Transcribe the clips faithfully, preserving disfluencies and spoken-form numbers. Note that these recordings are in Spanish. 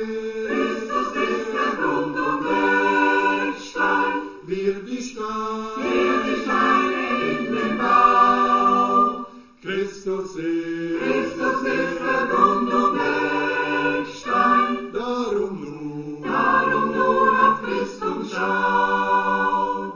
Christus ist der Grund und Eckstein, wir die Steine, wir die Steine in den Bau. Christus ist, Christus ist der Grund und Eckstein, darum nur, darum nur auf Christus schau.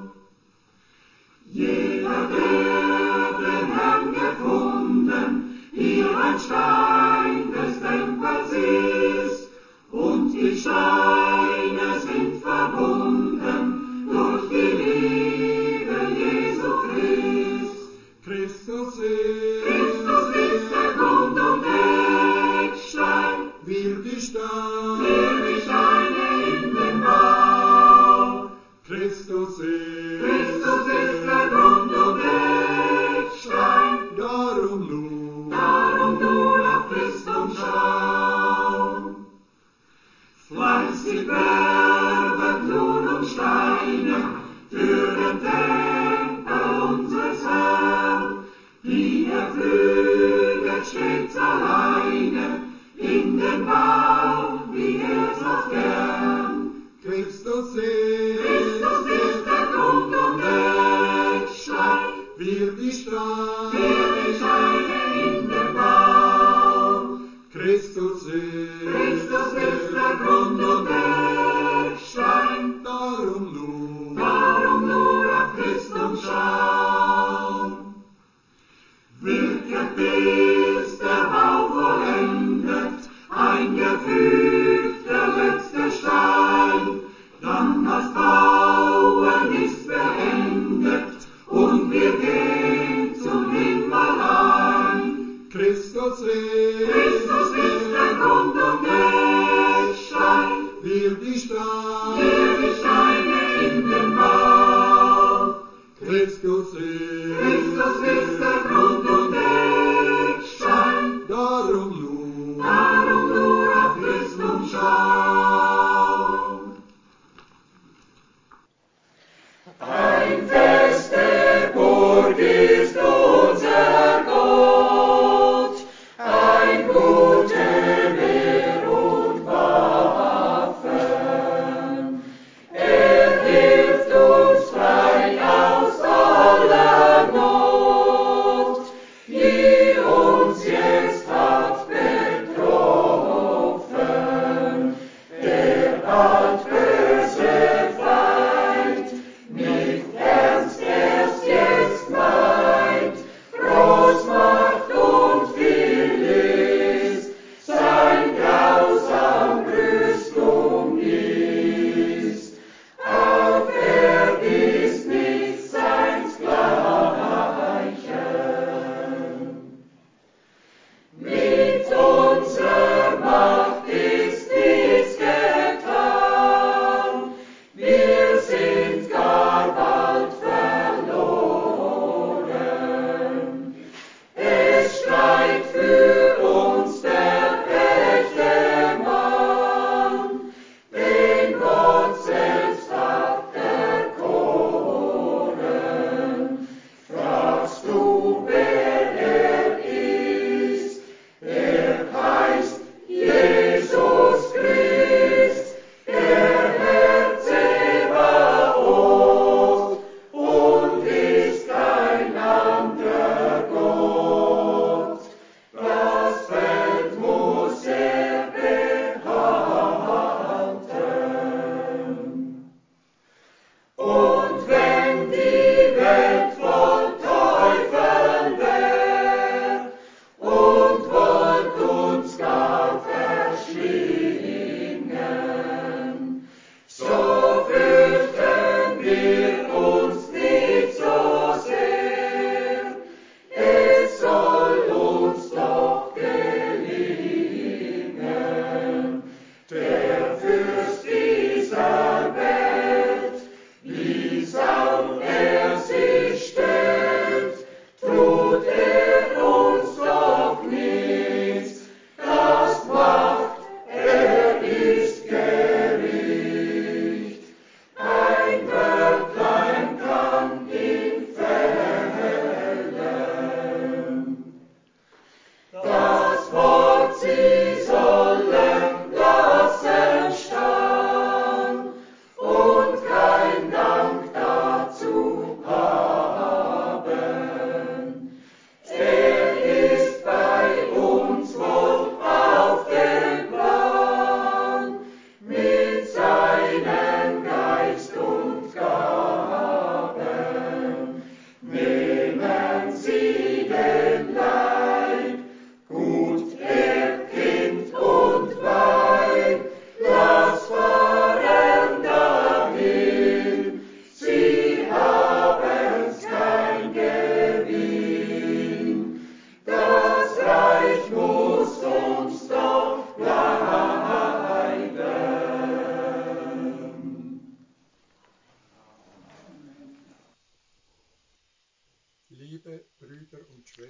Jeder, der den Herrn gefunden, hier ein Stein des Tempels ist, und die Steine sind verbunden durch die Liebe Jesu Christ. Christus ist, Christus ist der Grund und Eckstein, wir die Steine, wir die Steine in den Bau. Christus ist, Christus ist der Grund und Eckstein, darum nur, darum nur auf Christus schau. Fleißig werdet nun um Steine für den Tempel unseres Herrn, die er pflüget stets alleine in den Bau, wie er's oft gern. Christus ist, Christus ist der Grund und Eckstein, wir die Steine, wir die Steine in den Bau. Christus ist, Christus ist der Grund und Eckstein, darum nur, darum nur auf Christus schau. Wirket bis der Bau vollendet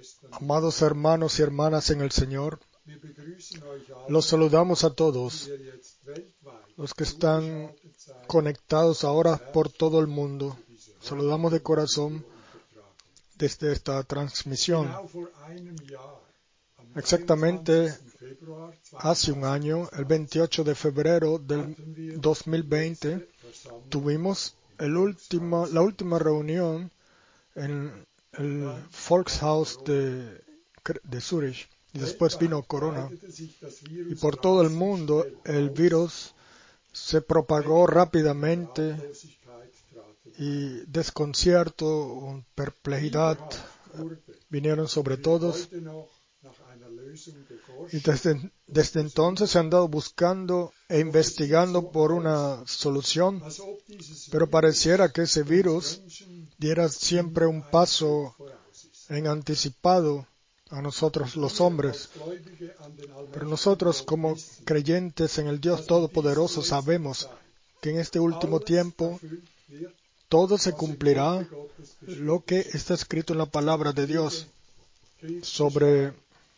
Amados hermanos y hermanas en el Señor, Wir begrüßen euch alle, los saludamos a todos, die ihr jetzt weltweit los que están zugeschaltet seid conectados ahora por todo el mundo. Saludamos de corazón Übertragung. desde esta transmisión. Genau vor einem Jahr, am Exactamente dreiundzwanzigsten Februar hace un año, el veintiocho de febrero del hatten wir dos mil veinte, die Versammlung tuvimos el último, la última reunión en el Volkshaus de, de Zurich. Y después vino Corona. breitete sich das Virus Y por todo el rasend mundo schnell el aus. virus se propagó rápidamente Ratlosigkeit trat ein. y desconcierto, perplejidad Wurde vinieron sobre todos. heute noch nach einer Lösung geforscht. Y desde, desde entonces se han dado buscando e investigando por una solución, Als ob dieses pero Virus pareciera que ese virus Menschen diera siempre un paso voraus ist. en anticipado a nosotros los hombres. Als Gläubige an den allmächtigen Pero nosotros Gott como wissen, creyentes en el Dios dass in Todopoderoso dieser sabemos letzten Zeit que en este último alles tiempo erfüllt wird, todo se was im cumplirá Worte Gottes geschrieben lo que steht. está escrito en la palabra de Dios Krieg, sobre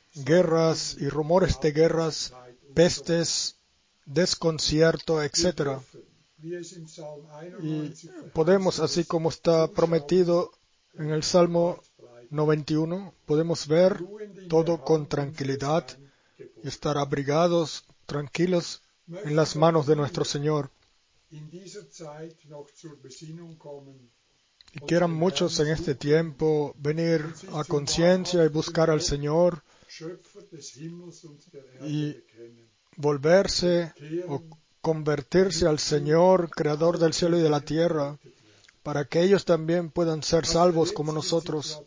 guerras y rumores de guerras, Zeit und pestes, desconcierto, Wir etcétera. dürfen, wie es im Psalm Y einundneunzig podemos, verheißen así ist, como está prometido en el Salmo bleiben, noventa y uno, podemos ver ruhend in todo der con Hand tranquilidad unseres y Eingeborenen. estar abrigados, tranquilos Möchten en las doch manos de viele nuestro Señor. in dieser Zeit noch zur Besinnung kommen Y und quieran den muchos Herrn en este suchen, tiempo venir a conciencia y buscar al Señor, Schöpfer des Himmels und der Y Erde bekennen, volverse o kehren, convertirse al Señor, creador del cielo y de la tierra, para que ellos también puedan ser salvos como nosotros.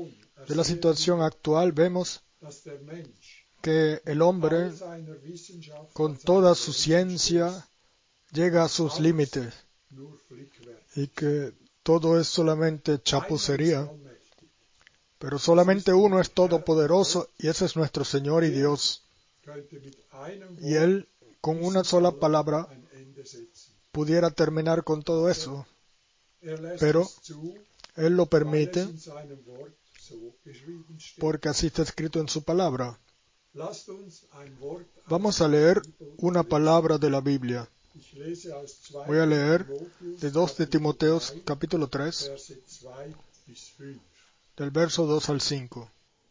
De la situación actual vemos dass der Mensch que el hombre, all seiner Wissenschaft con als toda seine su Grenzen ciencia, llega a sus límites stößt, nur Flickwerk. y que todo es solamente Einer ist chapucería, allmächtig. pero solamente uno es todopoderoso y ese es nuestro Señor y Dios. Könnte mit einem Y Wort Él, con una sola palabra, ein Ende setzen. pudiera terminar con todo eso. Er lässt Pero es zu, Él lo weil es permite in seinem Wort so geschrieben steht. porque así está escrito en su palabra. Lasst uns ein Wort Vamos aus a der leer Bibel una lesen. palabra de la Biblia. Ich lese aus zwei Voy a leer Timotheus, de dos de Kapitel Timoteos drei, capítulo tres, Verse zwei bis fünf. del verso dos al cinco.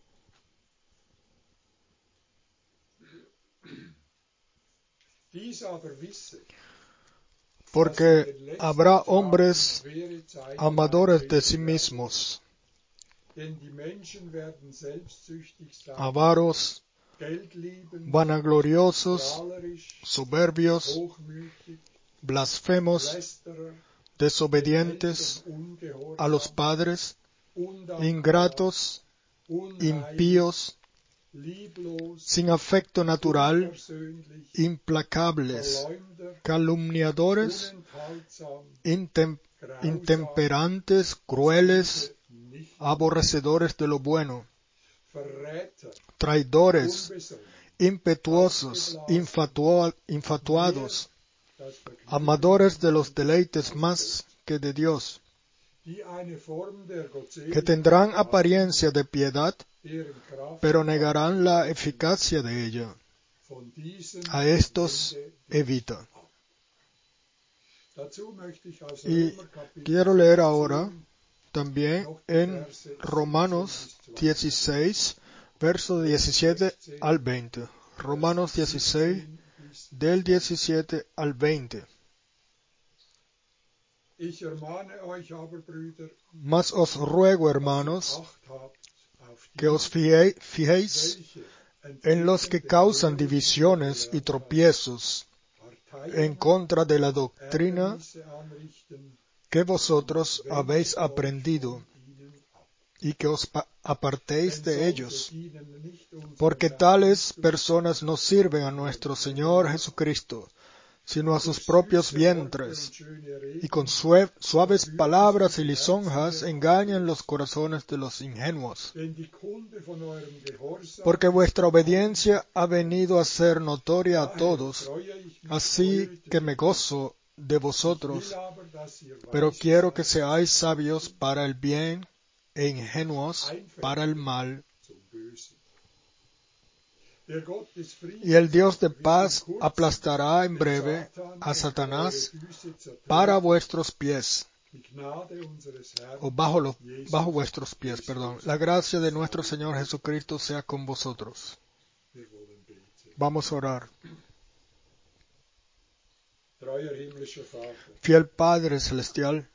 Dies aber wisse, Porque habrá hombres schwere Zeiten amadores de eintreten sí werden. mismos, Denn die Menschen werden selbstsüchtig sein, avaros, geldliebend, vanagloriosos, prahlerisch, soberbios, hochmütig, blasfemos, Lästerer, desobedientes Eltern ungehorsam, a los padres, undankbar, ingratos, unheilig, impíos, lieblos, sin afecto natural, unversöhnlich, implacables, Verleumder, calumniadores, unenthaltsam, intem- grausam, intemperantes, crueles, nicht aborrecedores de lo bueno, Verräter, traidores, unbesonnen, impetuosos, infatua- infatuados, das Vergnügen, amadores de los deleites más que de Dios, die eine Form der que Gottseligkeit tendrán haben, apariencia de piedad, deren Kraft pero negarán la eficacia de ella. von diesen A estos wende dich evita. ab. Dazu möchte ich aus Y Römer Kapitel quiero leer siebzehn ahora también en Romanos dieciséis, verso diecisiete al veinte. Romanos dieciséis, del diecisiete al veinte. Ich ermahne euch aber, Brüder, Mas os ruego, dass ihr hermanos, Acht habt auf die, que os fijé- fijéis welche en los que causan divisiones y tropiezos en contra de la doctrina Ärgernisse anrichten, que vosotros habéis aprendido, ihnen ab. y que os pa- apartéis de Denn ellos, solche dienen nicht unserem porque Herrn tales Christus, personas no sirven a nuestro Señor Jesucristo, sino a sus propios vientres, y con sue- suaves palabras y lisonjas engañan los corazones de los ingenuos. denn die Kunde von eurem Gehorsam Porque vuestra obediencia ha venido a ser notoria a todos, freue ich mich así que me gozo de will vosotros, aber, dass ihr pero weise quiero que seid, seáis sabios para el bien e ingenuos para el mal, zu Y el Dios de paz aplastará en breve a Satanás para vuestros pies, o bajo, los, bajo vuestros pies, perdón. La gracia de nuestro Señor Jesucristo sea con vosotros. Vamos a orar. Fiel Padre Celestial,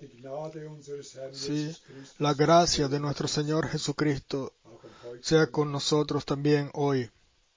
sí, la gracia de nuestro Señor Jesucristo sea con nosotros también hoy.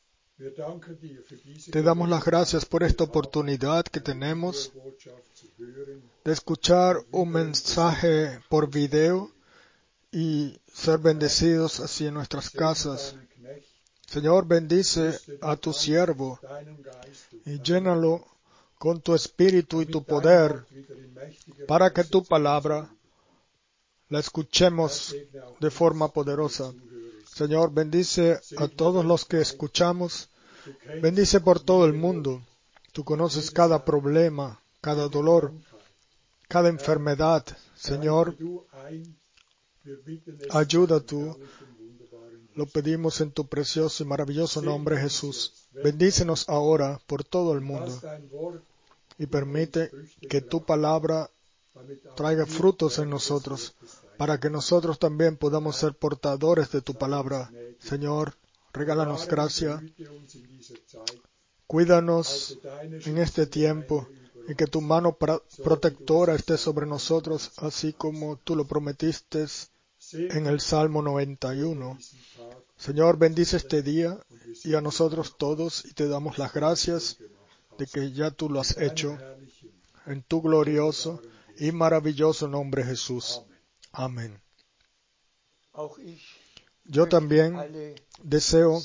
Te damos las gracias por esta oportunidad que tenemos de escuchar un mensaje por video y ser bendecidos así en nuestras casas. Señor, bendice a tu siervo y llénalo con tu espíritu y tu poder para que tu palabra la escuchemos de forma poderosa. Señor, bendice a todos los que escuchamos. Bendice por todo el mundo. Tú conoces cada problema, cada dolor, cada enfermedad. Señor, ayuda tú. Lo pedimos en tu precioso y maravilloso nombre, Jesús. Bendícenos ahora por todo el mundo y permite que tu palabra traiga frutos en nosotros, para que nosotros también podamos ser portadores de tu palabra. Señor, regálanos gracia, cuídanos en este tiempo y que tu mano protectora esté sobre nosotros, así como tú lo prometiste en el Salmo noventa y uno. Señor, bendice este día y a nosotros todos y te damos las gracias de que ya tú lo has hecho en tu glorioso y maravilloso nombre, Jesús. Amén. Yo también deseo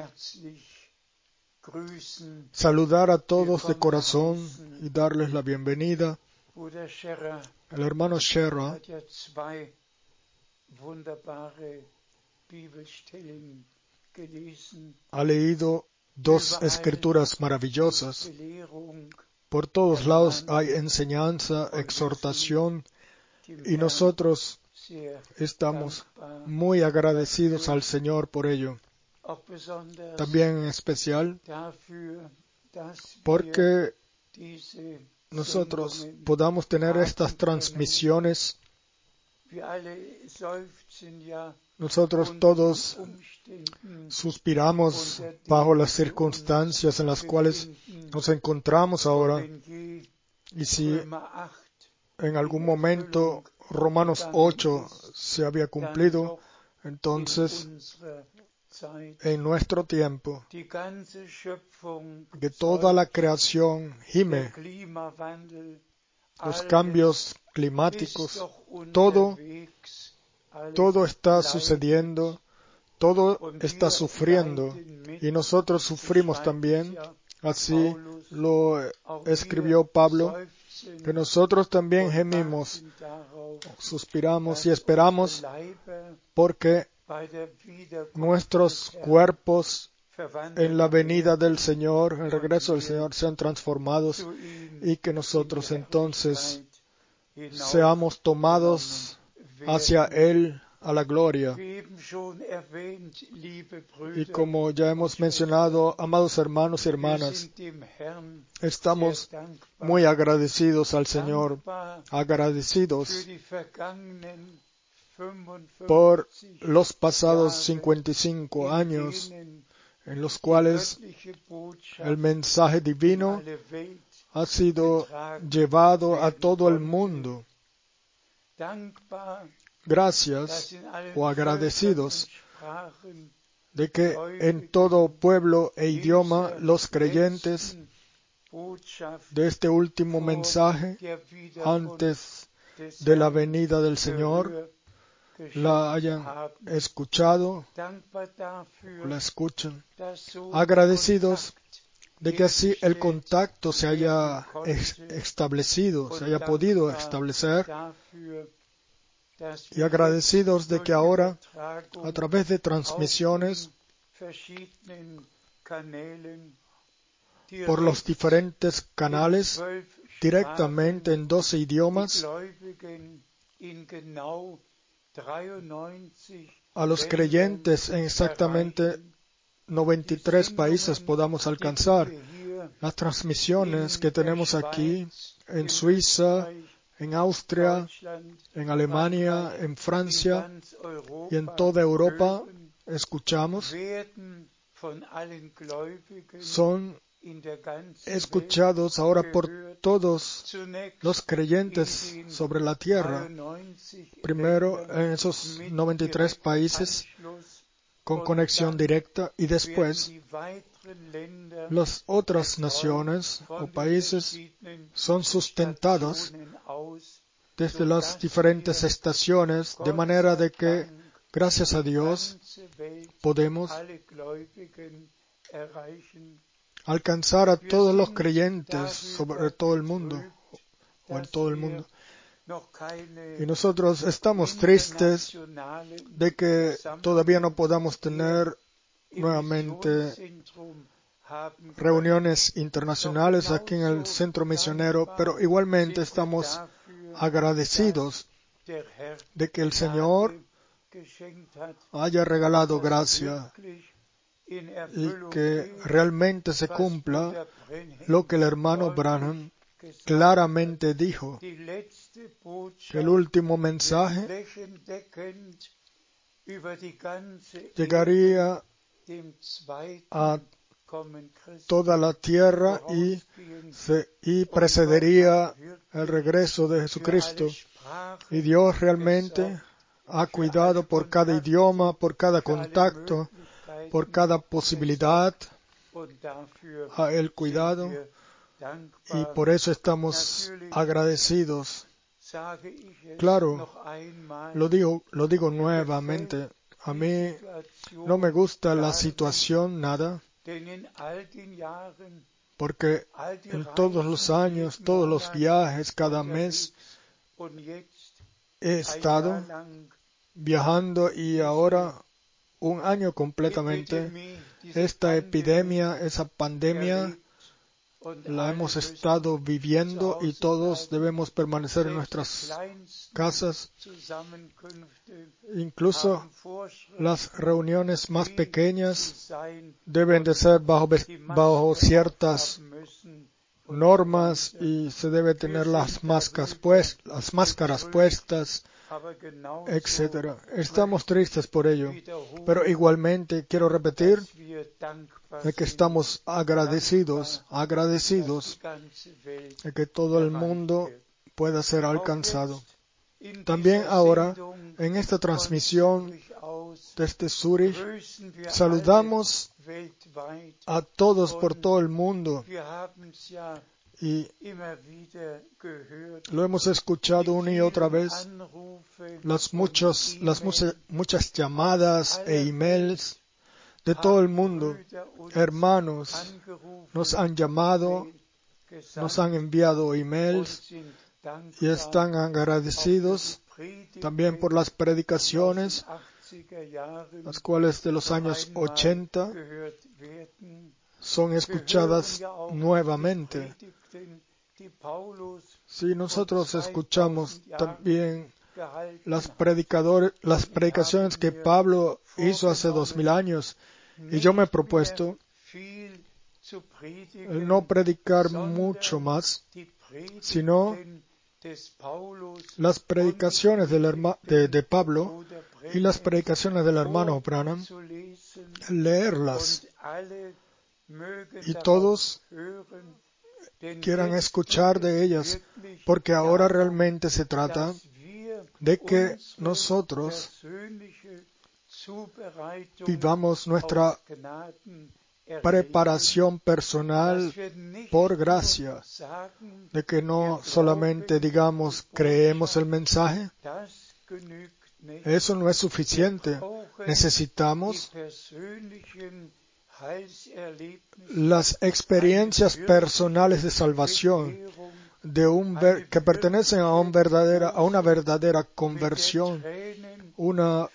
saludar a todos de corazón y darles la bienvenida. El hermano Sherra ha leído dos escrituras maravillosas. Por todos lados hay enseñanza, exhortación, y nosotros estamos muy agradecidos al Señor por ello. También en especial porque nosotros podamos tener estas transmisiones. Nosotros todos suspiramos bajo las circunstancias en las cuales nos encontramos ahora. Y si en algún momento Romanos ocho se había cumplido, entonces en nuestro tiempo, que toda la creación gime, los cambios climáticos, todo, todo está sucediendo, todo está sufriendo, y nosotros sufrimos también. Así lo escribió Pablo, que nosotros también gemimos, suspiramos y esperamos porque nuestros cuerpos en la venida del Señor, en el regreso del Señor, sean transformados y que nosotros entonces seamos tomados hacia Él a la gloria. Y como ya hemos mencionado, amados hermanos y hermanas, estamos muy agradecidos al Señor, agradecidos por los pasados cincuenta y cinco años en los cuales el mensaje divino ha sido llevado a todo el mundo. Gracias o agradecidos de que en todo pueblo e idioma los creyentes de este último mensaje antes de la venida del Señor la hayan escuchado, la escuchan, agradecidos de que así el contacto se haya establecido, se haya podido establecer, y agradecidos de que ahora, a través de transmisiones por los diferentes canales, directamente en doce idiomas, a los creyentes en exactamente noventa y tres países podamos alcanzar. Las transmisiones que tenemos aquí en Suiza, en Austria, en Alemania, en Francia y en toda Europa, escuchamos, son escuchados ahora por todos los creyentes sobre la tierra. Primero en esos noventa y tres países con conexión directa y después las otras naciones o países son sustentados desde las diferentes estaciones, de manera de que, gracias a Dios, podemos alcanzar a todos los creyentes sobre todo el mundo o en todo el mundo. Y nosotros estamos tristes de que todavía no podamos tener nuevamente reuniones internacionales aquí en el centro misionero, pero igualmente estamos agradecidos de que el Señor haya regalado gracia y que realmente se cumpla lo que el hermano Branham claramente dijo, que el último mensaje llegaría a toda la tierra y, se, y precedería el regreso de Jesucristo. Y Dios realmente ha cuidado por cada idioma, por cada contacto, por cada posibilidad, a Él cuidado, y por eso estamos agradecidos. Claro, lo digo, lo digo nuevamente, a mí no me gusta la situación nada, porque en todos los años, todos los viajes, cada mes, he estado viajando y ahora un año completamente, esta epidemia, esa pandemia, la hemos estado viviendo y todos debemos permanecer en nuestras casas. Incluso las reuniones más pequeñas deben de ser bajo, bajo ciertas normas y se debe tener las máscaras, pues, las máscaras puestas, etcétera. Estamos tristes por ello, pero igualmente quiero repetir de que estamos agradecidos, agradecidos de que todo el mundo pueda ser alcanzado. También ahora, en esta transmisión desde Zurich, saludamos a todos por todo el mundo y lo hemos escuchado una y otra vez, las, muchos, las muchas, muchas llamadas e emails de todo el mundo. Hermanos nos han llamado, nos han enviado emails y están agradecidos también por las predicaciones, las cuales de los años ochenta son escuchadas nuevamente. Si nosotros escuchamos también las, predicadores, las predicaciones que Pablo hizo hace dos mil años, y yo me he propuesto el no predicar mucho más, sino las predicaciones del herma, de, de Pablo y las predicaciones del hermano Branham, leerlas, y todos quieran escuchar de ellas, porque ahora realmente se trata de que nosotros vivamos nuestra preparación personal por gracia, de que no solamente digamos creemos el mensaje, eso no es suficiente. Necesitamos las experiencias personales de salvación de un ver, que pertenecen a, un verdadera, a una verdadera conversión, una,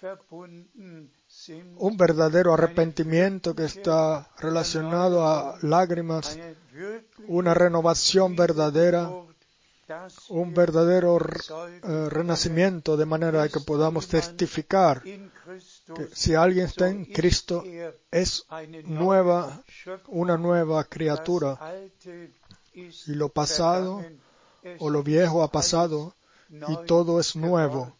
un verdadero arrepentimiento que está relacionado a lágrimas, una renovación verdadera, un verdadero uh, renacimiento, de manera que podamos testificar que si alguien está en Cristo, es nueva, una nueva criatura, y lo pasado o lo viejo ha pasado y todo es nuevo.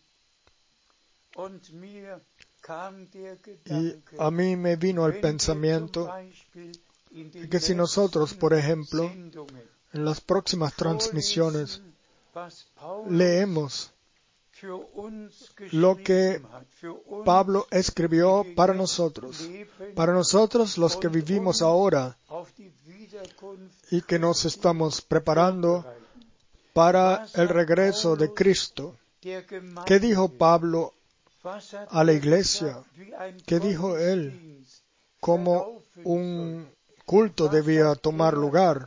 Y a mí me vino el pensamiento de que si nosotros, por ejemplo, en las próximas transmisiones leemos lo que Pablo escribió para nosotros, para nosotros los que vivimos ahora y que nos estamos preparando para el regreso de Cristo. ¿Qué dijo Pablo a la iglesia? ¿Qué dijo él? ¿Cómo un culto debía tomar lugar?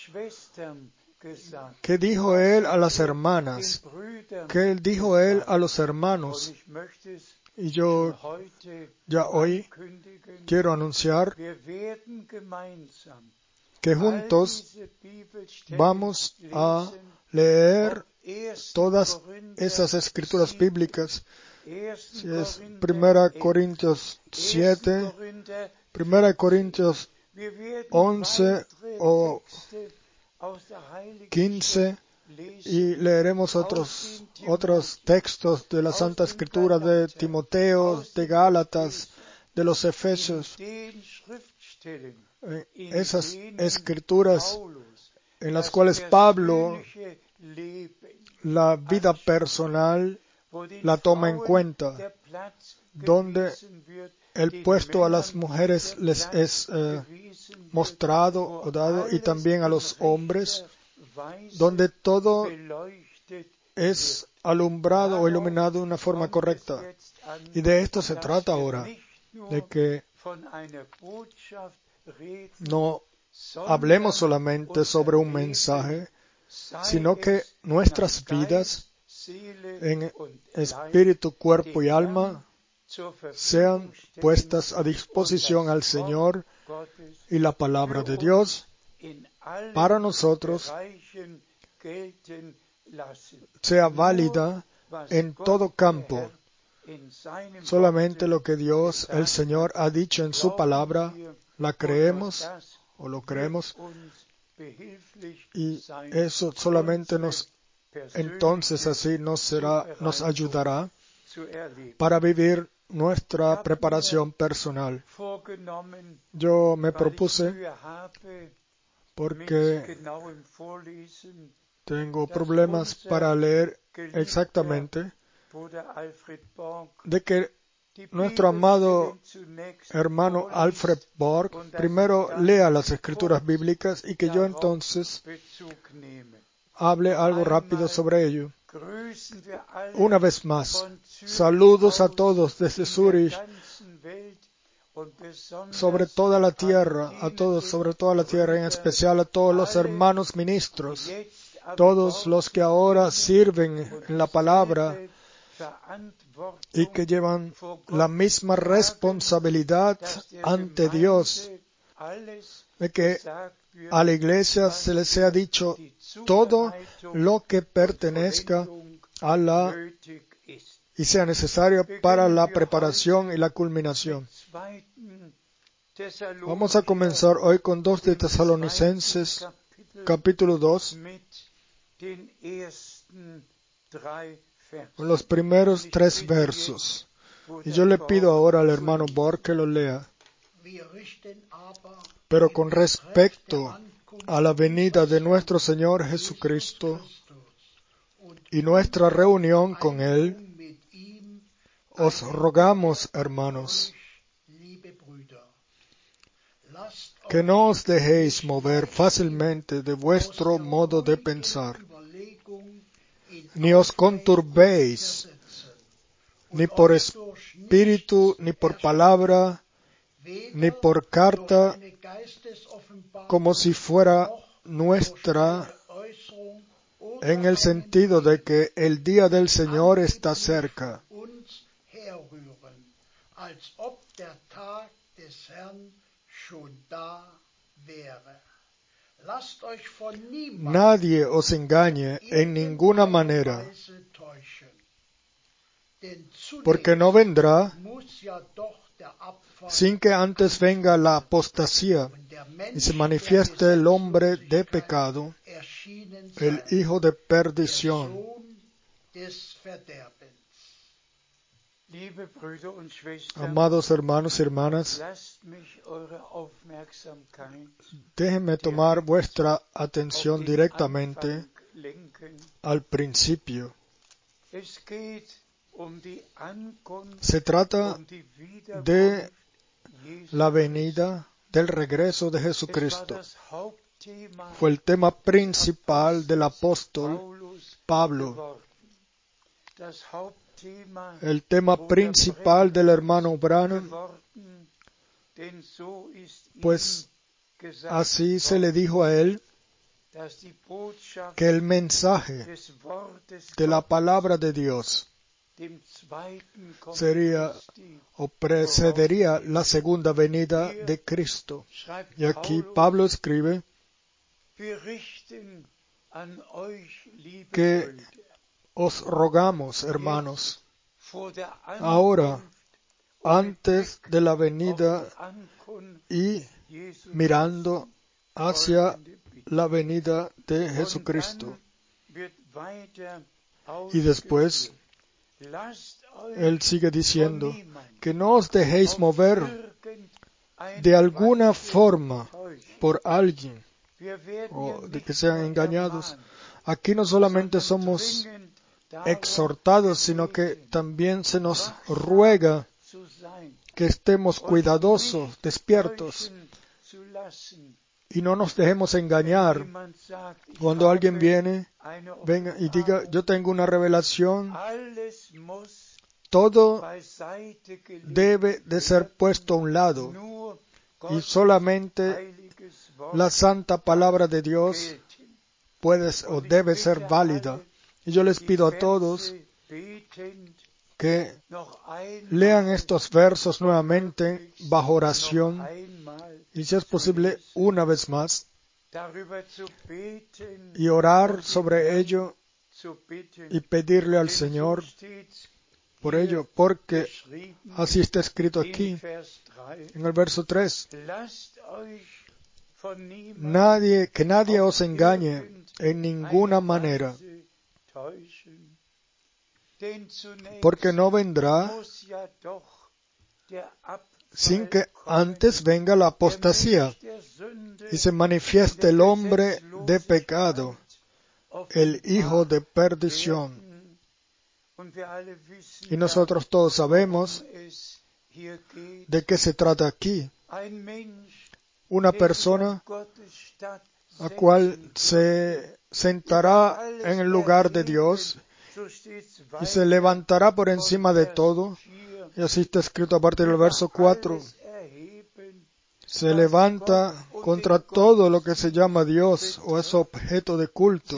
¿Qué dijo él a las hermanas? ¿Qué dijo él a los hermanos? Y yo ya hoy quiero anunciar que juntos vamos a leer todas esas escrituras bíblicas. Si es Primera Corintios siete, Primera Corintios once o quince, y leeremos otros, otros textos de la Santa Escritura, de Timoteo, de Gálatas, de los Efesios. Esas escrituras en las cuales Pablo, la vida personal, la toma en cuenta, donde el puesto a las mujeres les es eh, mostrado o dado, y también a los hombres, donde todo es alumbrado o iluminado de una forma correcta. Y de esto se trata ahora, de que no hablemos solamente sobre un mensaje, sino que nuestras vidas en espíritu, cuerpo y alma sean puestas a disposición al Señor, y la palabra de Dios para nosotros sea válida en todo campo. Solamente lo que Dios, el Señor, ha dicho en su palabra, la creemos o lo creemos, y eso solamente nos, entonces así nos será, nos ayudará para vivir nuestra preparación personal. Yo me propuse, porque tengo problemas para leer exactamente, de que nuestro amado hermano Alfred Borg primero lea las escrituras bíblicas y que yo entonces hable algo rápido sobre ello. Una vez más, saludos a todos desde Zurich, sobre toda la tierra, a todos sobre toda la tierra, en especial a todos los hermanos ministros, todos los que ahora sirven en la palabra y que llevan la misma responsabilidad ante Dios, de que a la iglesia se les ha dicho todo lo que pertenezca a la y sea necesario para la preparación y la culminación. Vamos a comenzar hoy con dos de Tesalonicenses, capítulo dos, con los primeros tres versos. Y yo le pido ahora al hermano Borg que lo lea. Pero con respecto a la venida de nuestro Señor Jesucristo y nuestra reunión con Él, os rogamos, hermanos, que no os dejéis mover fácilmente de vuestro modo de pensar, ni os conturbéis, ni por espíritu, ni por palabra, ni por carta, como si fuera nuestra, en el sentido de que el día del Señor está cerca. Nadie os engañe en ninguna manera, porque no vendrá sin que antes venga la apostasía y se manifieste el hombre de pecado, el hijo de perdición. Amados hermanos y hermanas, déjenme tomar vuestra atención directamente al principio. Se trata de la venida del regreso de Jesucristo. Fue el tema principal del apóstol Pablo. El tema principal del hermano Branham, pues así se le dijo a él que el mensaje de la palabra de Dios sería o precedería la segunda venida de Cristo. Y aquí Pablo escribe que os rogamos, hermanos, ahora, antes de la venida y mirando hacia la venida de Jesucristo. Y después, él sigue diciendo que no os dejéis mover de alguna forma por alguien o de que sean engañados. Aquí no solamente somos exhortados, sino que también se nos ruega que estemos cuidadosos, despiertos, y no nos dejemos engañar. Cuando alguien viene, venga y diga, yo tengo una revelación, todo debe de ser puesto a un lado, y solamente la santa palabra de Dios puede o debe ser válida. Y yo les pido a todos que lean estos versos nuevamente bajo oración y, si es posible, una vez más, y orar sobre ello y pedirle al Señor por ello, porque así está escrito aquí en el verso tres. Nadie, que nadie os engañe en ninguna manera, porque no vendrá sin que antes venga la apostasía y se manifieste el hombre de pecado, el hijo de perdición. Y nosotros todos sabemos de qué se trata aquí. Una persona a cual se sentará en el lugar de Dios y se levantará por encima de todo. Y así está escrito a partir del verso cuatro. Se levanta contra todo lo que se llama Dios o es objeto de culto.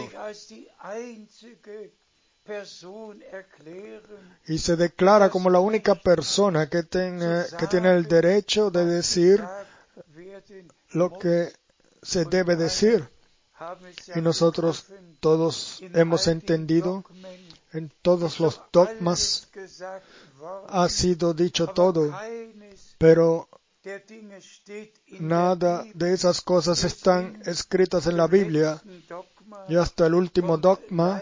Y se declara como la única persona que tiene, que tiene el derecho de decir lo que se debe decir. Y nosotros todos hemos entendido, en todos los dogmas ha sido dicho todo, pero nada de esas cosas están escritas en la Biblia. Y hasta el último dogma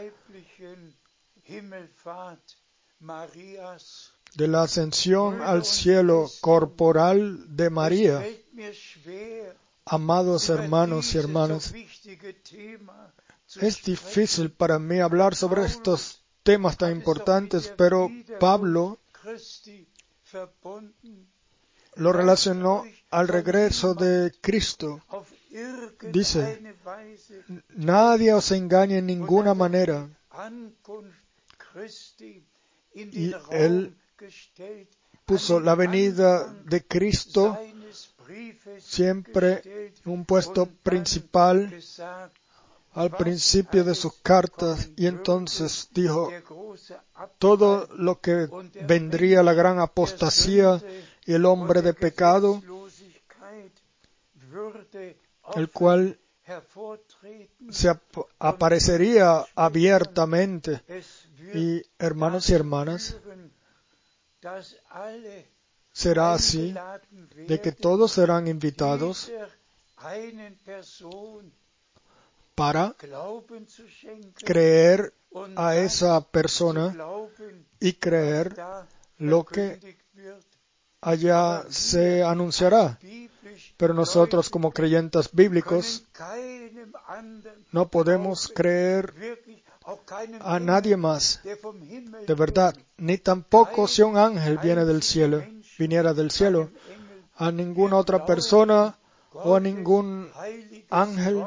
de la ascensión al cielo corporal de María. Amados hermanos y hermanas, es difícil para mí hablar sobre estos temas tan importantes, pero Pablo lo relacionó al regreso de Cristo. Dice, nadie os engañe en ninguna manera. Y él puso la venida de Cristo siempre en un puesto principal al principio de sus cartas, y entonces dijo todo lo que vendría, la gran apostasía y el hombre de pecado, el cual se ap- aparecería abiertamente. Y hermanos y hermanas, será así, de que todos serán invitados para creer a esa persona y creer lo que allá se anunciará. Pero nosotros, como creyentes bíblicos, no podemos creer a nadie más, de verdad, ni tampoco si un ángel viene del cielo, viniera del cielo, a ninguna otra persona o a ningún ángel,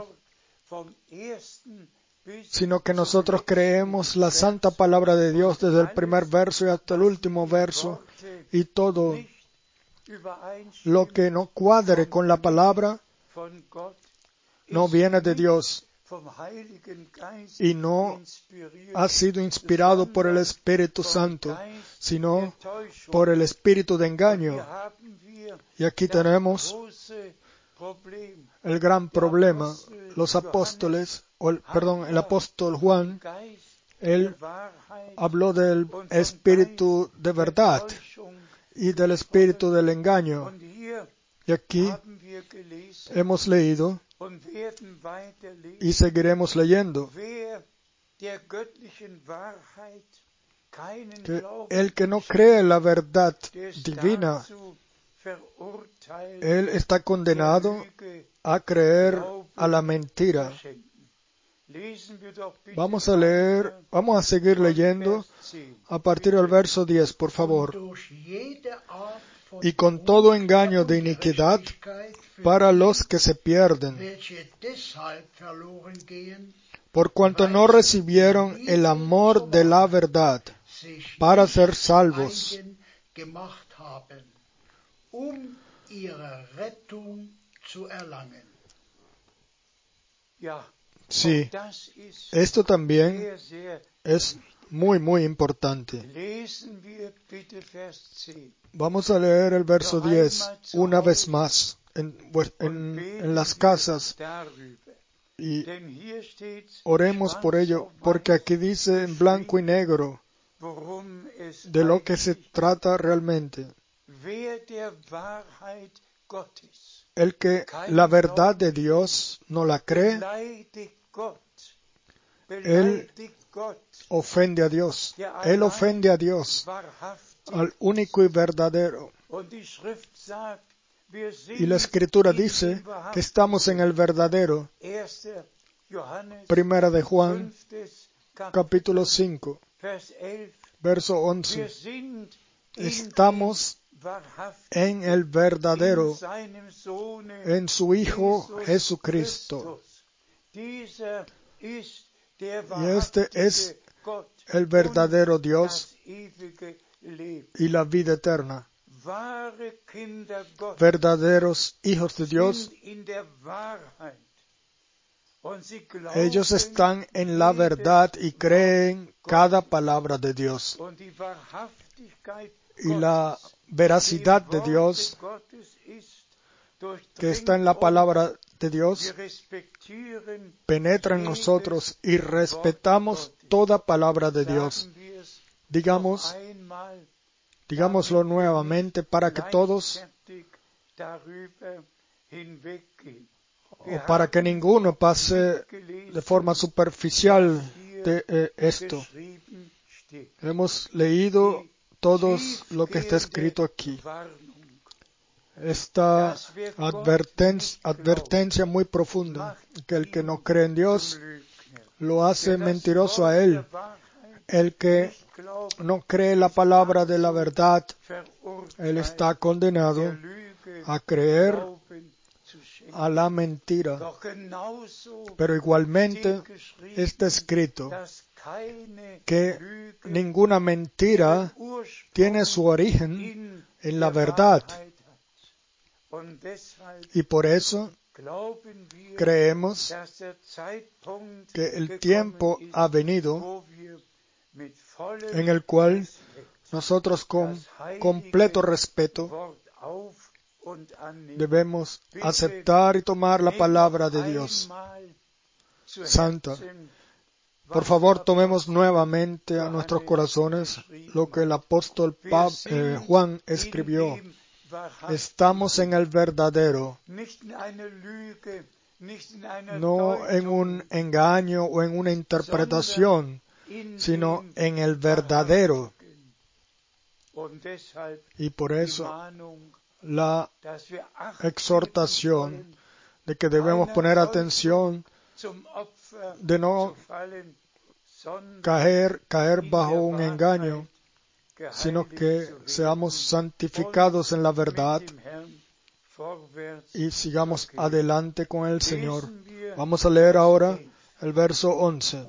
sino que nosotros creemos la santa palabra de Dios desde el primer verso y hasta el último verso, y todo lo que no cuadre con la palabra no viene de Dios y no ha sido inspirado por el Espíritu Santo, sino por el espíritu de engaño. Y aquí tenemos el gran problema. Los apóstoles, o el, perdón, el apóstol Juan, él habló del espíritu de verdad y del espíritu del engaño. Y aquí hemos leído y seguiremos leyendo que el que no cree la verdad divina, él está condenado a creer a la mentira. Vamos a leer, vamos a seguir leyendo a partir del verso diez, por favor. Y con todo engaño de iniquidad para los que se pierden, por cuanto no recibieron el amor de la verdad para ser salvos. Sí, esto también es muy, muy importante. Vamos a leer el verso diez una vez más en, en, en las casas y oremos por ello, porque aquí dice en blanco y negro de lo que se trata realmente. El que la verdad de Dios no la cree, él ofende a Dios. Él ofende a Dios, al único y verdadero. Y la Escritura dice que estamos en el verdadero. Primera de Juan, capítulo cinco, verso once. Estamos en el verdadero, en su Hijo Jesucristo. Y este es el verdadero Dios y la vida eterna. Verdaderos hijos de Dios, ellos están en la verdad y creen cada palabra de Dios. Y la veracidad de Dios que está en la palabra de Dios penetra en nosotros y respetamos toda palabra de Dios. Digamos, digámoslo nuevamente para que todos, o para que ninguno pase de forma superficial de eh, esto. Hemos leído todos lo que está escrito aquí. Esta advertencia, advertencia muy profunda, que el que no cree en Dios lo hace mentiroso a él. El que no cree la palabra de la verdad, él está condenado a creer a la mentira. Pero igualmente está escrito que ninguna mentira tiene su origen en la verdad. Y por eso creemos que el tiempo ha venido en el cual nosotros con completo respeto debemos aceptar y tomar la palabra de Dios santa. Por favor, tomemos nuevamente a nuestros corazones lo que el apóstol Pab, eh, Juan escribió. Estamos en el verdadero, no en un engaño o en una interpretación, sino en el verdadero. Y por eso la exhortación de que debemos poner atención de no caer, caer bajo un engaño, sino que seamos santificados en la verdad y sigamos adelante con el Señor. Vamos a leer ahora el verso once.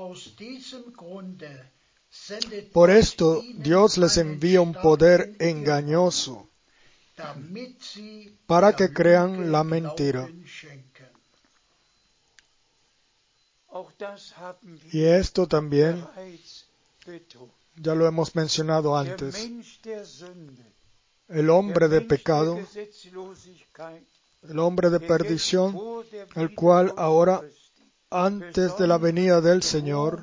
Por esto Dios les envía un poder engañoso para que crean la mentira. Y esto también ya lo hemos mencionado antes. El hombre de pecado, el hombre de perdición, el cual ahora, antes de la venida del Señor,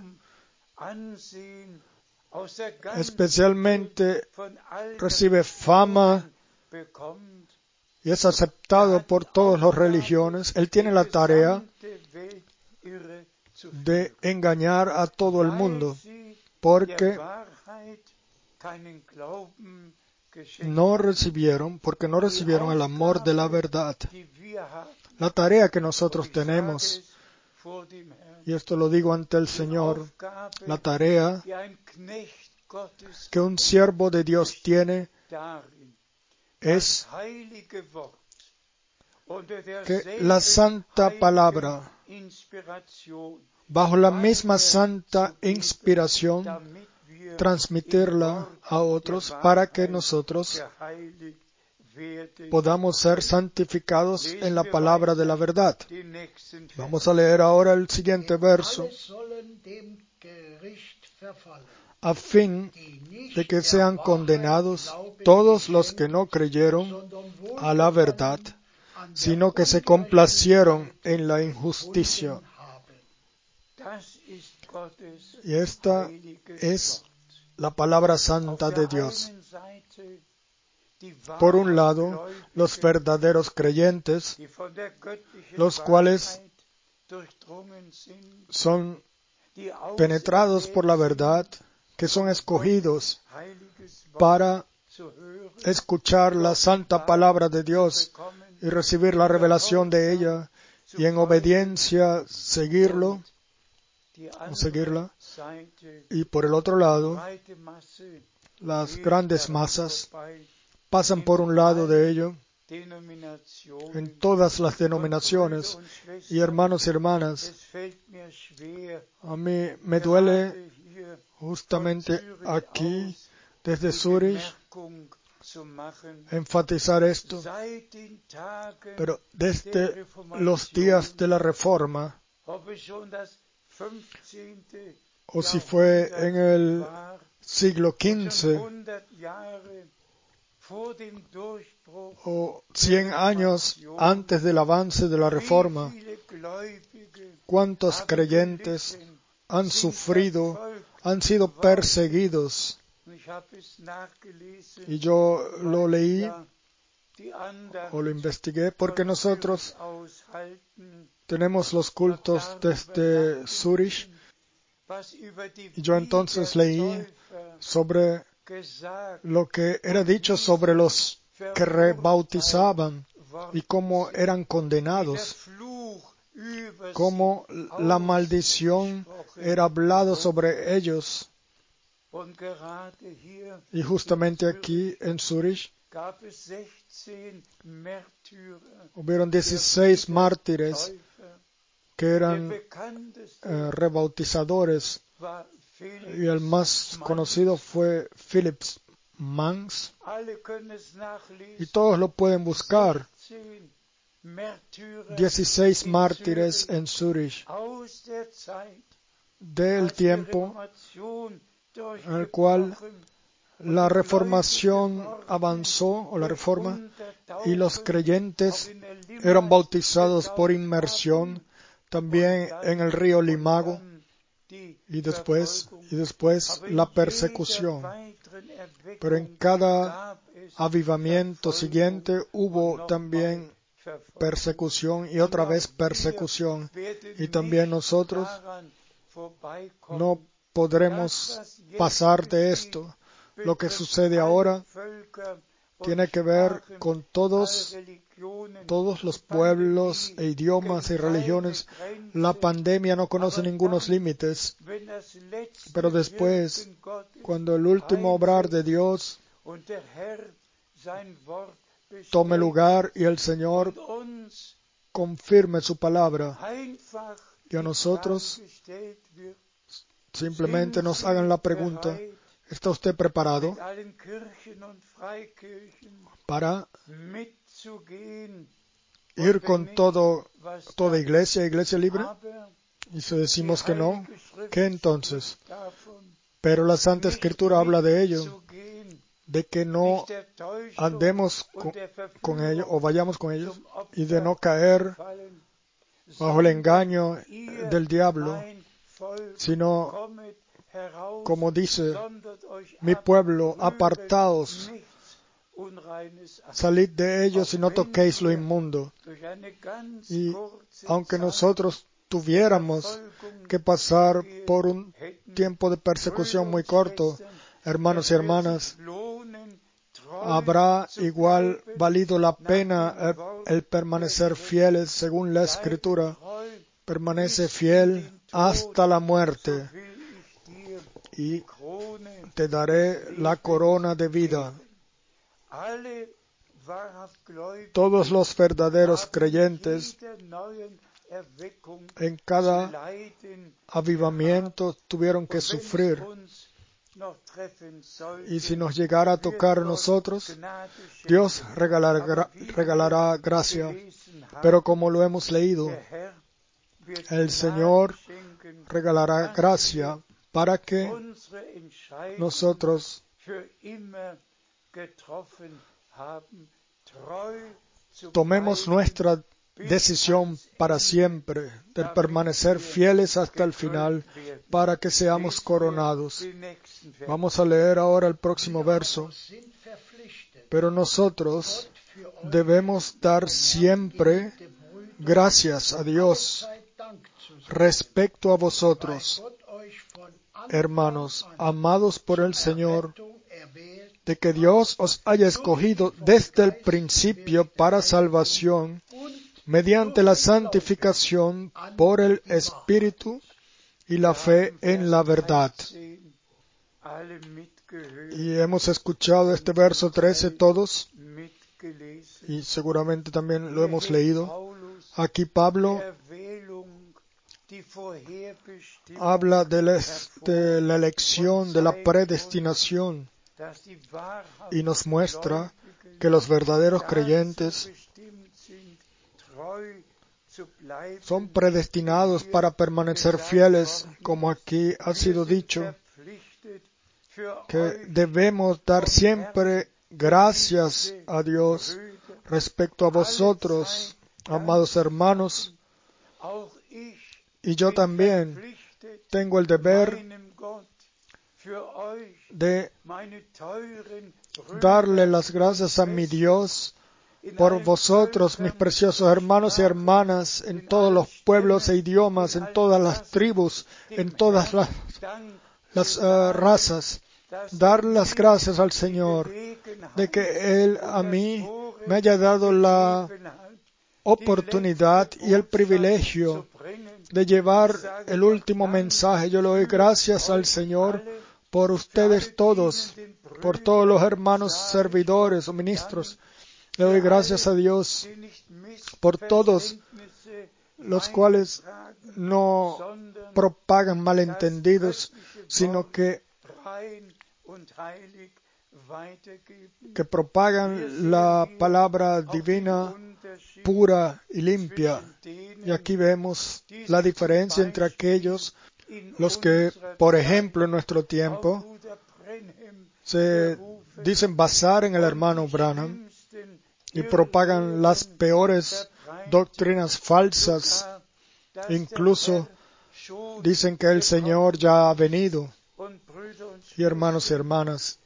especialmente recibe fama y es aceptado por todas las religiones. Él tiene la tarea de engañar a todo el mundo, porque no recibieron, porque no recibieron el amor de la verdad. La tarea que nosotros tenemos, y esto lo digo ante el Señor, la tarea que un siervo de Dios tiene es que la santa palabra, bajo la misma santa inspiración, transmitirla a otros para que nosotros podamos ser santificados en la palabra de la verdad. Vamos a leer ahora el siguiente verso. A fin de que sean condenados todos los que no creyeron a la verdad, sino que se complacieron en la injusticia. Y esta es la palabra santa de Dios. Por un lado, los verdaderos creyentes, los cuales son penetrados por la verdad, que son escogidos para escuchar la santa palabra de Dios y recibir la revelación de ella y en obediencia seguirlo, seguirla. Y por el otro lado, las grandes masas pasan por un lado de ello en todas las denominaciones. Y hermanos y hermanas, a mí me duele justamente aquí, desde Zurich, enfatizar esto, pero desde los días de la Reforma, o si fue en el siglo quince, o cien años antes del avance de la Reforma, cuántos creyentes han sufrido, han sido perseguidos. Y yo lo leí o lo investigué porque nosotros tenemos los cultos desde Zurich. Y yo entonces leí sobre lo que era dicho sobre los que rebautizaban y cómo eran condenados, cómo la maldición era hablada sobre ellos. Y justamente aquí en Zurich hubieron dieciséis mártires que eran eh, rebautizadores, y el más conocido fue Philips Manx, y todos lo pueden buscar. dieciséis mártires en Zurich del tiempo en el cual la reformación avanzó, o la reforma, y los creyentes eran bautizados por inmersión también en el río Limago, y después, y después la persecución. Pero en cada avivamiento siguiente hubo también persecución y otra vez persecución. Y también nosotros no podremos pasar de esto. Lo que sucede ahora tiene que ver con todos, todos los pueblos e idiomas y religiones. La pandemia no conoce ningunos límites, pero después, cuando el último obrar de Dios tome lugar y el Señor confirme su palabra, y a nosotros simplemente nos hagan la pregunta: ¿está usted preparado para ir con todo, toda iglesia, iglesia libre? Y si decimos que no, ¿qué entonces? Pero la Santa Escritura habla de ello, de que no andemos con, con ellos o vayamos con ellos y de no caer bajo el engaño del diablo, sino, como dice, mi pueblo, apartaos, salid de ellos y no toquéis lo inmundo. Y aunque nosotros tuviéramos que pasar por un tiempo de persecución muy corto, hermanos y hermanas, habrá igual valido la pena el, el permanecer fieles según la Escritura. Permanece fiel hasta la muerte y te daré la corona de vida. Todos los verdaderos creyentes en cada avivamiento tuvieron que sufrir. Y si nos llegara a tocar a nosotros, Dios regalará, regalará gracia. Pero como lo hemos leído, el Señor regalará gracia para que nosotros tomemos nuestra decisión para siempre de permanecer fieles hasta el final para que seamos coronados. Vamos a leer ahora el próximo verso. Pero nosotros debemos dar siempre gracias a Dios respecto a vosotros, hermanos, amados por el Señor, de que Dios os haya escogido desde el principio para salvación, mediante la santificación por el Espíritu y la fe en la verdad. Y hemos escuchado este verso trece todos, y seguramente también lo hemos leído. Aquí Pablo habla de la, de la elección, de la predestinación, y nos muestra que los verdaderos creyentes son predestinados para permanecer fieles, como aquí ha sido dicho, que debemos dar siempre gracias a Dios respecto a vosotros, amados hermanos, y yo también tengo el deber de darle las gracias a mi Dios por vosotros, mis preciosos hermanos y hermanas, en todos los pueblos e idiomas, en todas las tribus, en todas las, las uh, razas. Dar las gracias al Señor de que Él a mí me haya dado la oportunidad y el privilegio de llevar el último mensaje. Yo le doy gracias al Señor por ustedes todos, por todos los hermanos servidores o ministros. Le doy gracias a Dios por todos los cuales no propagan malentendidos, sino que, que propagan la palabra divina pura y limpia. Y aquí vemos la diferencia entre aquellos, los que, por ejemplo, en nuestro tiempo, se dicen basar en el hermano Branham y propagan las peores doctrinas falsas, incluso dicen que el Señor ya ha venido. Y hermanos y hermanas,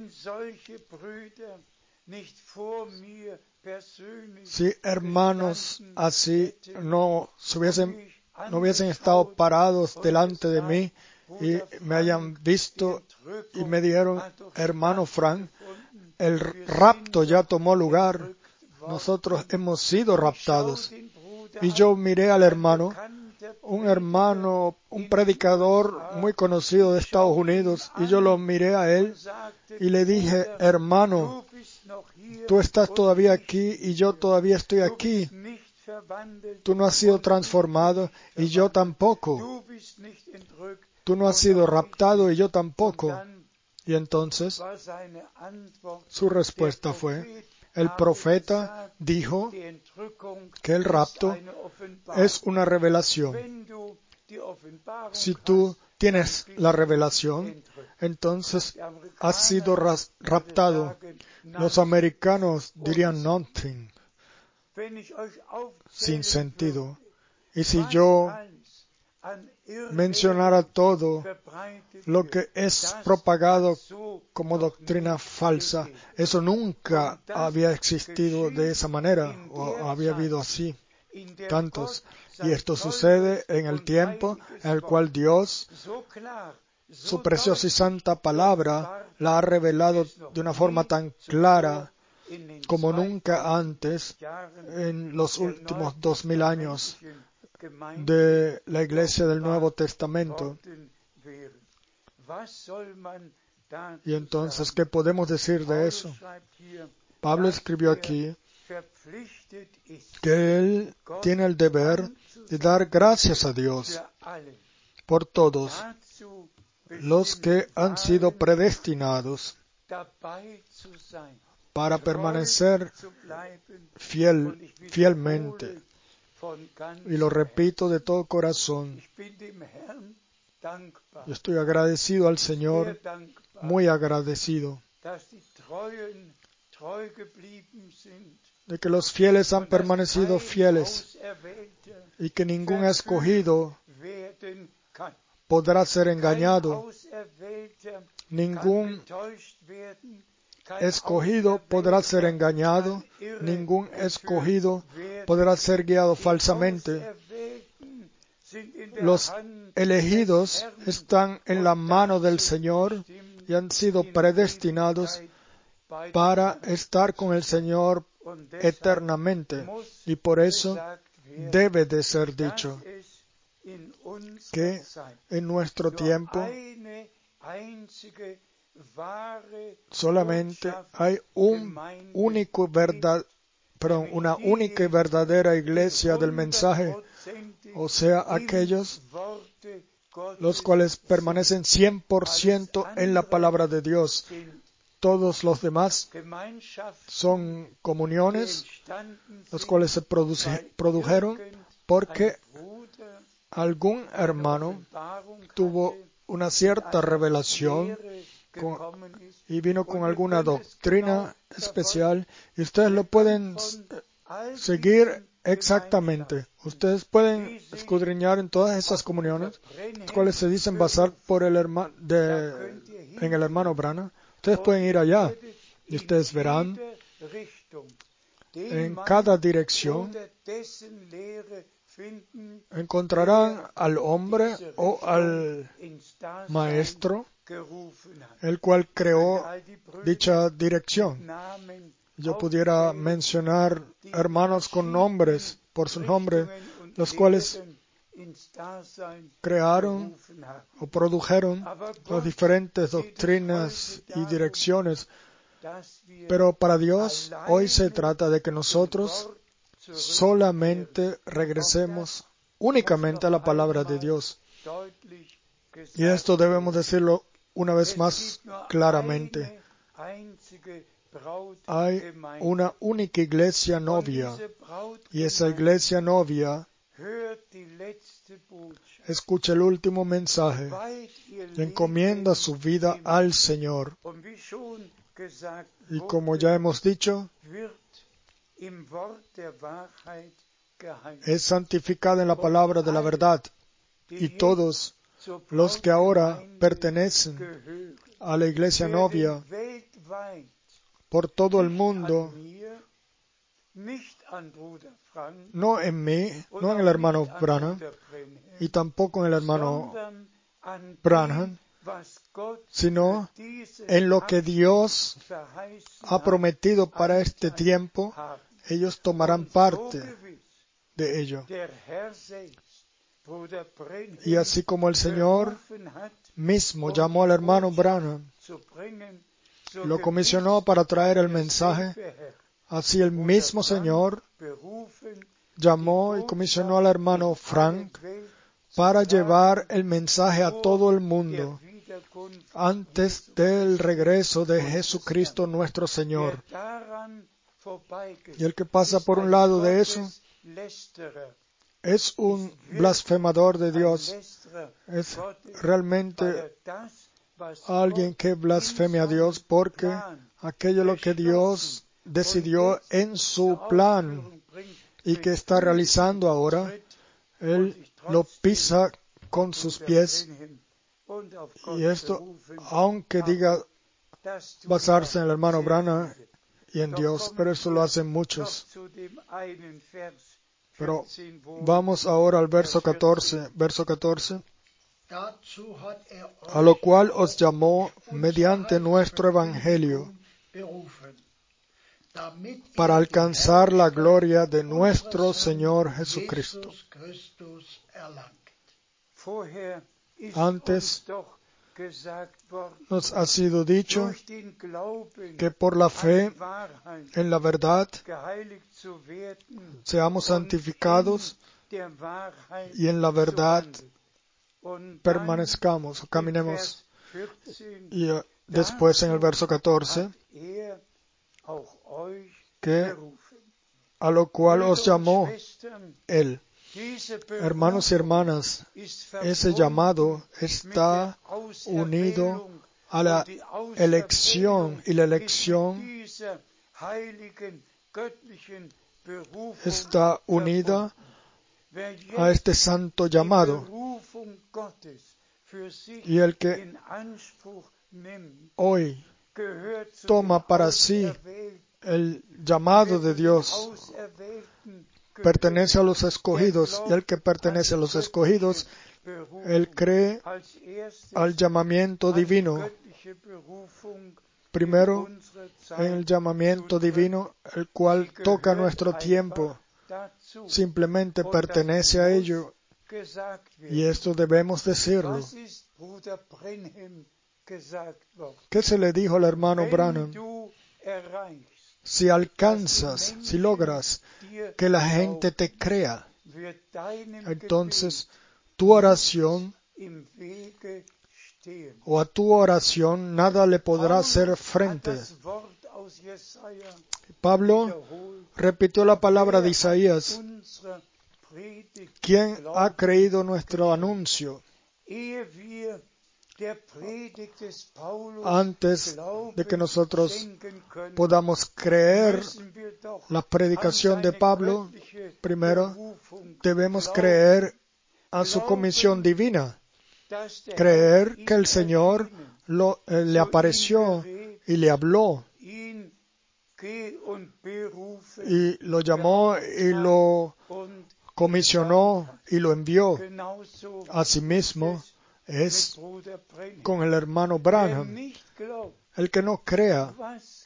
si hermanos así no, se hubiesen, no hubiesen estado parados delante de mí y me hayan visto y me dijeron, hermano Frank, el rapto ya tomó lugar, nosotros hemos sido raptados. Y yo miré al hermano, un hermano, un predicador muy conocido de Estados Unidos, y yo lo miré a él y le dije, hermano, tú estás todavía aquí y yo todavía estoy aquí. Tú no has sido transformado y yo tampoco. Tú no has sido raptado y yo tampoco. Y entonces su respuesta fue, el profeta dijo que el rapto es una revelación. Si tú tienes la revelación, entonces has sido raptado. Los americanos dirían nothing, sin sentido. Y si yo mencionara todo lo que es propagado como doctrina falsa, eso nunca había existido de esa manera, o había habido así tantos. Y esto sucede en el tiempo en el cual Dios, su preciosa y santa palabra, la ha revelado de una forma tan clara como nunca antes en los últimos dos mil años de la Iglesia del Nuevo Testamento. Y entonces, ¿qué podemos decir de eso? Pablo escribió aquí que él tiene el deber de dar gracias a Dios por todos los que han sido predestinados para permanecer fiel, fielmente. Y lo repito de todo corazón. Yo estoy agradecido al Señor, muy agradecido, de que los fieles han permanecido fieles y que ningún escogido podrá ser engañado. Ningún escogido podrá ser engañado, ningún escogido podrá ser guiado falsamente. Los elegidos están en la mano del Señor y han sido predestinados para estar con el Señor eternamente. Y por eso debe de ser dicho que en nuestro tiempo solamente hay un único verdad, perdón, una única y verdadera iglesia del mensaje, o sea, aquellos los cuales permanecen cien por ciento en la palabra de Dios. Todos los demás son comuniones, los cuales se produce, produjeron porque algún hermano tuvo una cierta revelación con, y vino con alguna doctrina especial, y ustedes lo pueden seguir exactamente. Ustedes pueden escudriñar en todas esas comuniones, las cuales se dicen basar por el hermano de, en el hermano Branham. Ustedes pueden ir allá y ustedes verán en cada dirección encontrarán al hombre o al maestro, el cual creó dicha dirección. Yo pudiera mencionar hermanos con nombres, por su nombre, los cuales crearon o produjeron las diferentes doctrinas y direcciones. Pero para Dios, hoy se trata de que nosotros solamente regresemos únicamente a la palabra de Dios. Y esto debemos decirlo una vez más claramente. Hay una única iglesia novia, y esa iglesia novia escucha el último mensaje y encomienda su vida al Señor. Y como ya hemos dicho, es santificada en la palabra de la verdad. y todos los que ahora pertenecen a la iglesia novia por todo el mundo, no en mí, no en el hermano Branham, y tampoco en el hermano Branham, sino en lo que Dios ha prometido para este tiempo, ellos tomarán parte de ello. Y así como el Señor mismo llamó al hermano Branham, lo comisionó para traer el mensaje, así el mismo Señor llamó y comisionó al hermano Frank para llevar el mensaje a todo el mundo antes del regreso de Jesucristo nuestro Señor. Y el que pasa por un lado de eso es un blasfemador de Dios, es realmente alguien que blasfeme a Dios, porque aquello es lo que Dios decidió en su plan y que está realizando ahora, Él lo pisa con sus pies. Y esto, aunque diga basarse en el hermano Branham y en Dios, pero eso lo hacen muchos. Pero vamos ahora al verso catorce. Verso catorce. A lo cual os llamó mediante nuestro evangelio para alcanzar la gloria de nuestro Señor Jesucristo. Antes nos ha sido dicho que por la fe en la verdad seamos santificados y en la verdad permanezcamos o caminemos. Y uh, después en el verso catorce, que a lo cual os llamó Él. Hermanos y hermanas, ese llamado está unido a la elección, y la elección está unida a este santo llamado. Y el que hoy toma para sí el llamado de Dios pertenece a los escogidos, y el que pertenece a los escogidos, él cree al llamamiento divino. Primero, en el llamamiento divino, el cual toca nuestro tiempo, simplemente pertenece a ello, y esto debemos decirlo. ¿Qué se le dijo al hermano Branham? Si alcanzas, si logras que la gente te crea, entonces tu oración o a tu oración nada le podrá hacer frente. Pablo repitió la palabra de Isaías: ¿quién ha creído nuestro anuncio? Antes de que nosotros podamos creer la predicación de Pablo, primero debemos creer a su comisión divina, creer que el Señor lo, eh, le apareció y le habló y lo llamó y lo comisionó y lo envió. Asimismo es con el hermano Branham. El que no crea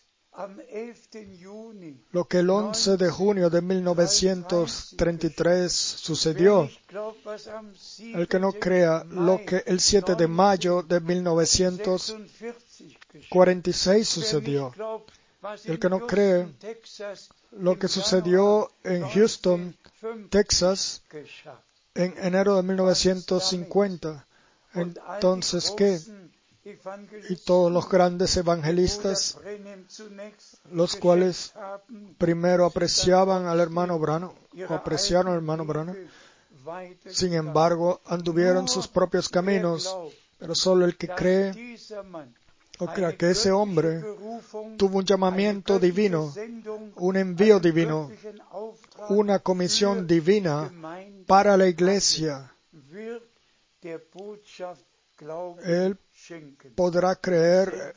lo que el once de junio de mil novecientos treinta y tres sucedió, el que no crea lo que el siete de mayo de mil novecientos cuarenta y seis sucedió, el que no cree lo que sucedió en Houston, Texas, en enero de mil novecientos cincuenta, entonces, ¿qué? Y todos los grandes evangelistas, los cuales primero apreciaban al hermano Branham, o apreciaron al hermano Branham, sin embargo, anduvieron sus propios caminos, pero solo el que cree, o crea que ese hombre tuvo un llamamiento divino, un envío divino, una comisión divina para la iglesia, él podrá creer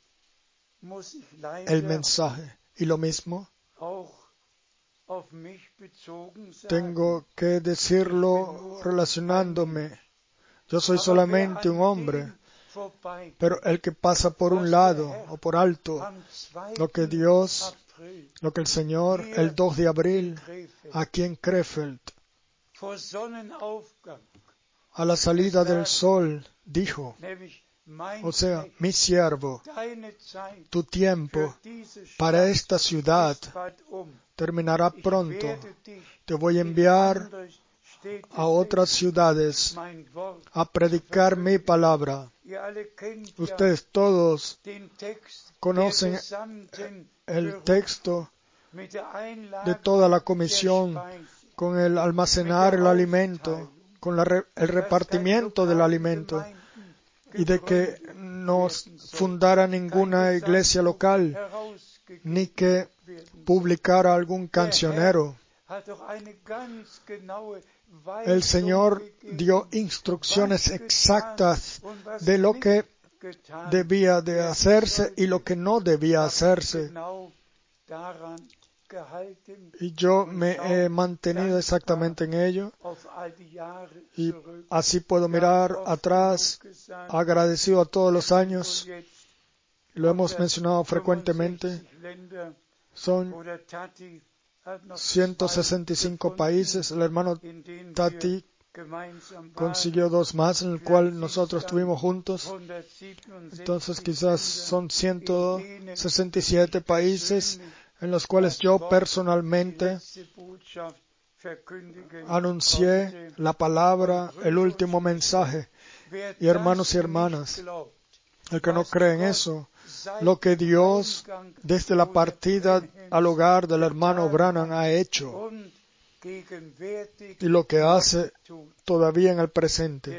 el mensaje. Y lo mismo tengo que decirlo relacionándome. Yo soy solamente un hombre, pero el que pasa por un lado o por alto, lo que Dios, lo que el Señor el dos de abril aquí en Krefeld, a la salida del sol, dijo, o sea, mi siervo, tu tiempo para esta ciudad terminará pronto. Te voy a enviar a otras ciudades a predicar mi palabra. Ustedes todos conocen el texto de toda la comisión con el almacenar el alimento, con la re- el repartimiento del alimento, y de que no fundara ninguna iglesia local, ni que publicara algún cancionero. El Señor dio instrucciones exactas de lo que debía de hacerse y lo que no debía hacerse. Y yo me he mantenido exactamente en ello. Y así puedo mirar atrás, agradecido a todos los años. Lo hemos mencionado frecuentemente. Son ciento sesenta y cinco países. El hermano Tati consiguió dos más, en el cual nosotros estuvimos juntos. Entonces quizás son ciento sesenta y siete países en los cuales yo personalmente anuncié la palabra, el último mensaje. Y hermanos y hermanas, el que no cree en eso, lo que Dios desde la partida al hogar del hermano Branham ha hecho y lo que hace todavía en el presente,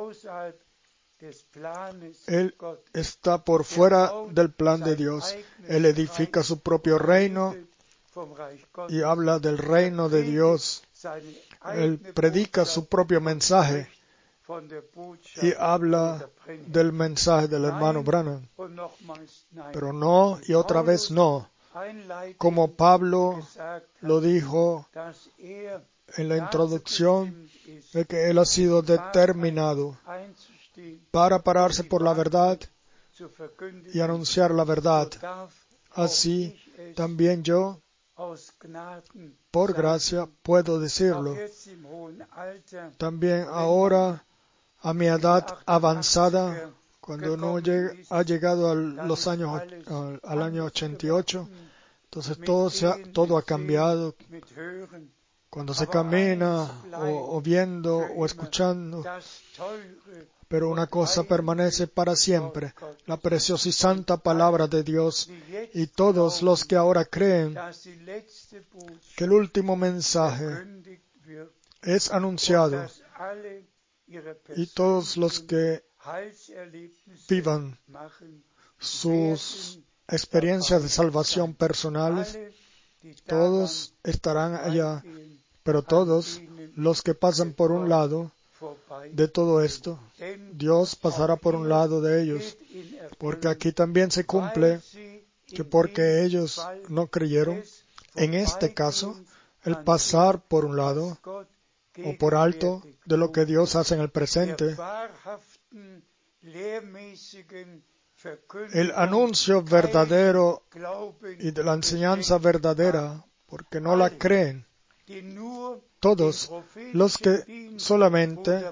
Él está por fuera del plan de Dios. Él edifica su propio reino y habla del reino de Dios. Él predica su propio mensaje y habla del mensaje del hermano Branham. Pero no, y otra vez no. Como Pablo lo dijo en la introducción, de que él ha sido determinado para pararse por la verdad y anunciar la verdad. Así también yo, por gracia, puedo decirlo. También ahora, a mi edad avanzada, cuando no lleg- ha llegado a los años, al, al año ochenta y ocho, entonces todo, se ha, todo ha cambiado. Cuando se camina, o, o viendo, o escuchando, pero una cosa permanece para siempre, la preciosa y santa palabra de Dios. Y todos los que ahora creen que el último mensaje es anunciado, y todos los que vivan sus experiencias de salvación personales, todos estarán allá, pero todos los que pasan por un lado de todo esto, Dios pasará por un lado de ellos, porque aquí también se cumple que porque ellos no creyeron, en este caso, el pasar por un lado o por alto de lo que Dios hace en el presente, el anuncio verdadero y de la enseñanza verdadera, porque no la creen. Todos los que solamente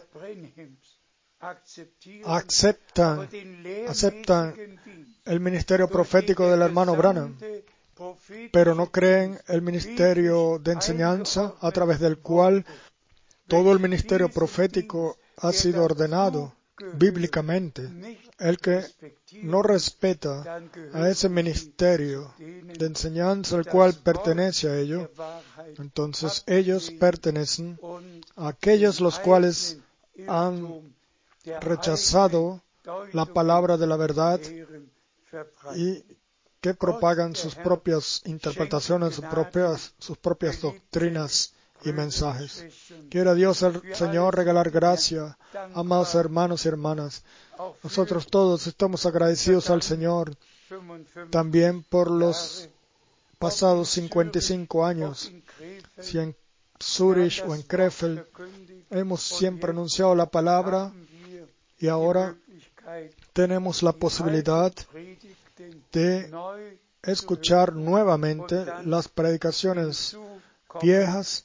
aceptan, aceptan el ministerio profético del hermano Branham, pero no creen el ministerio de enseñanza a través del cual todo el ministerio profético ha sido ordenado bíblicamente. El que no respeta a ese ministerio de enseñanza al cual pertenece a ello, entonces ellos pertenecen a aquellos los cuales han rechazado la palabra de la verdad y que propagan sus propias interpretaciones, sus propias, sus propias doctrinas y mensajes. Quiera Dios el Señor regalar gracia, amados hermanos y hermanas. Nosotros todos estamos agradecidos al Señor también por los pasados cincuenta y cinco años. Si en Zurich o en Krefeld hemos siempre anunciado la palabra y ahora tenemos la posibilidad de escuchar nuevamente las predicaciones viejas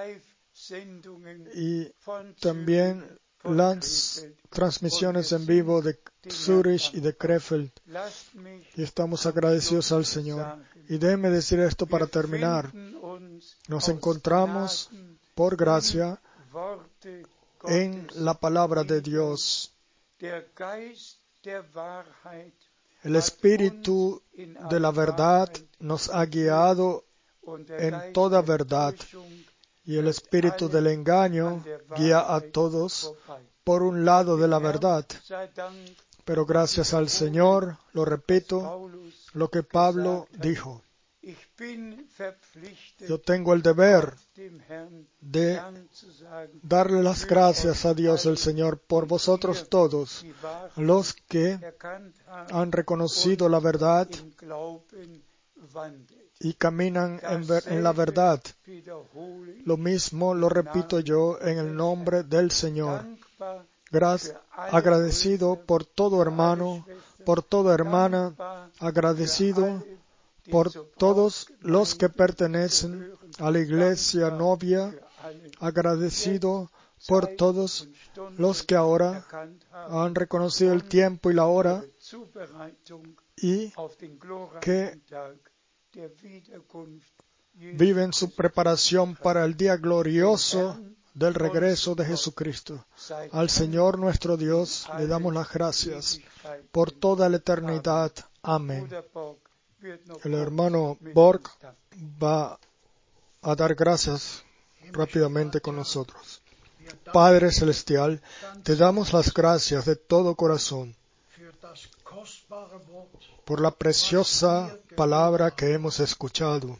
y también las transmisiones en vivo de Zurich y de Krefeld. Y estamos agradecidos al Señor. Y déjeme decir esto para terminar. Nos encontramos, por gracia, en la palabra de Dios. El Espíritu de la verdad nos ha guiado en toda verdad, y el espíritu del engaño guía a todos por un lado de la verdad. Pero gracias al Señor, lo repito, lo que Pablo dijo. Yo tengo el deber de darle las gracias a Dios el Señor por vosotros todos, los que han reconocido la verdad y caminan en, ver, en la verdad. Lo mismo lo repito yo en el nombre del Señor. Gracias, agradecido por todo hermano, por toda hermana, agradecido por todos los que pertenecen a la iglesia novia, agradecido por todos los que ahora han reconocido el tiempo y la hora y que viven su preparación para el día glorioso del regreso de Jesucristo. Al Señor nuestro Dios le damos las gracias por toda la eternidad. Amén. El hermano Borg va a dar gracias rápidamente con nosotros. Padre Celestial, te damos las gracias de todo corazón por la preciosa palabra que hemos escuchado.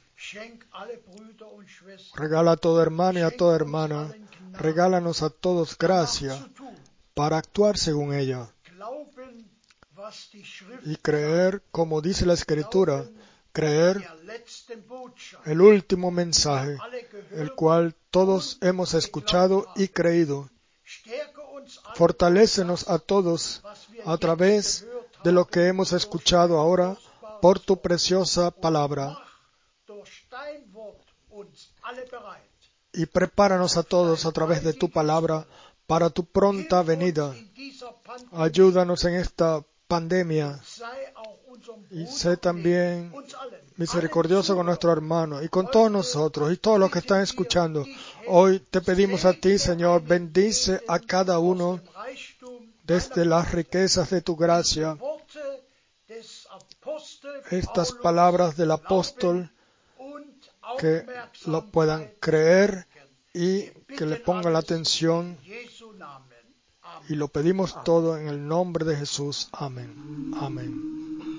Regala a todo hermano y a toda hermana, regálanos a todos gracia para actuar según ella y creer, como dice la Escritura, creer el último mensaje, el cual todos hemos escuchado y creído. Fortalécenos a todos a través de lo que hemos escuchado ahora por tu preciosa palabra. Y prepáranos a todos a través de tu palabra para tu pronta venida. Ayúdanos en esta pandemia y sé también misericordioso con nuestro hermano y con todos nosotros y todos los que están escuchando. Hoy te pedimos a ti, Señor, bendice a cada uno desde las riquezas de tu gracia, estas palabras del apóstol, que lo puedan creer y que le pongan la atención. Y lo pedimos todo en el nombre de Jesús. Amén. Amén.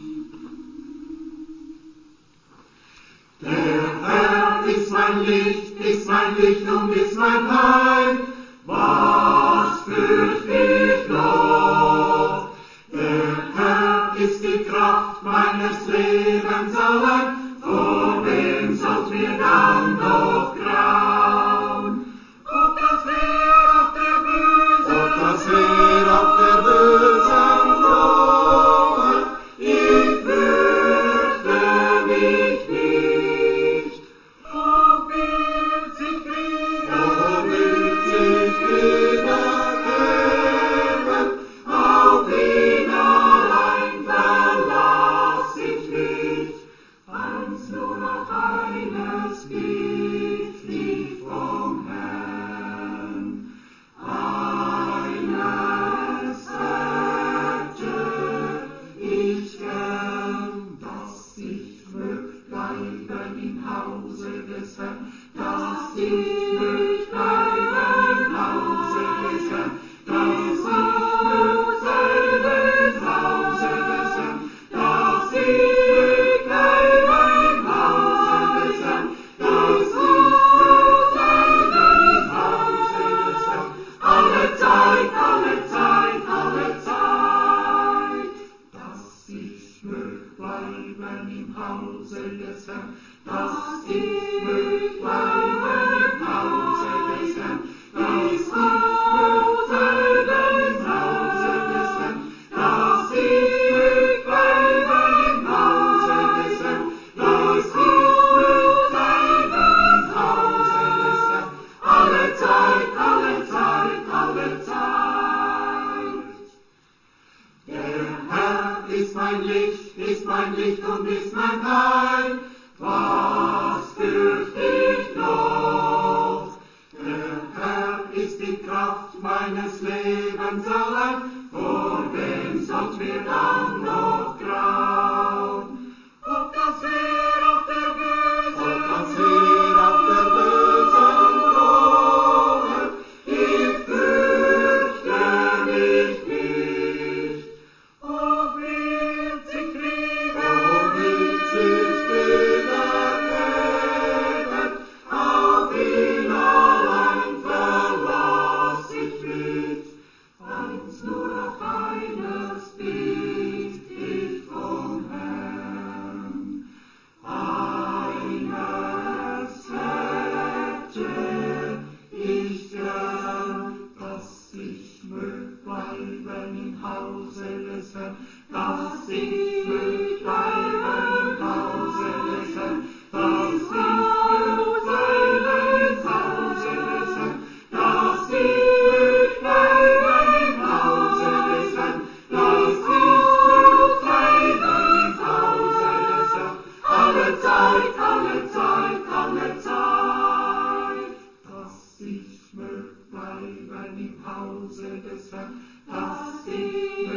Der Herr ist mein Licht, ist mein Licht und ist mein Heil. Was fürcht ich noch? Der Herr ist die Kraft meines Lebens allein. Vor wem soll's mir dann noch grauen? Ob das Heer auf der Bösen, ob das Heer auf der Bösen droht, ich fürchte mich nicht. Ob wird sich Frieden, ob wird sich Frieden geben, auf ihn allein verlass ich mich. ist mein Licht, ist mein Licht und ist mein Heil. Was fürchte ich noch? Der Herr ist die Kraft meines Lebens allein, vor wem sollt mir dann noch grauen? Ob das Heer auf der Bösen, ob das Heer auf der Bösen droht, ich fürchte mich nicht. Ob wird sich Kriege, ob wird sich Kriege geben, auf ihn allein verlass ich mich. Eins, nur auf eines bitt ich vom Herrn. Eines hätte ich gern, dass ich mögt bleiben im Hause des Herrn, dass ich mögt bleiben im Hause des Herrn, dass ich mögt bleiben im Hause des Herrn, dass ich mögt bleiben im Hause des Herrn, dass ich mögt bleiben im Hause des Herrn, alle Zeit, alle Zeit, alle Zeit, dass ich mögt bleiben im Hause des Herrn, dass ich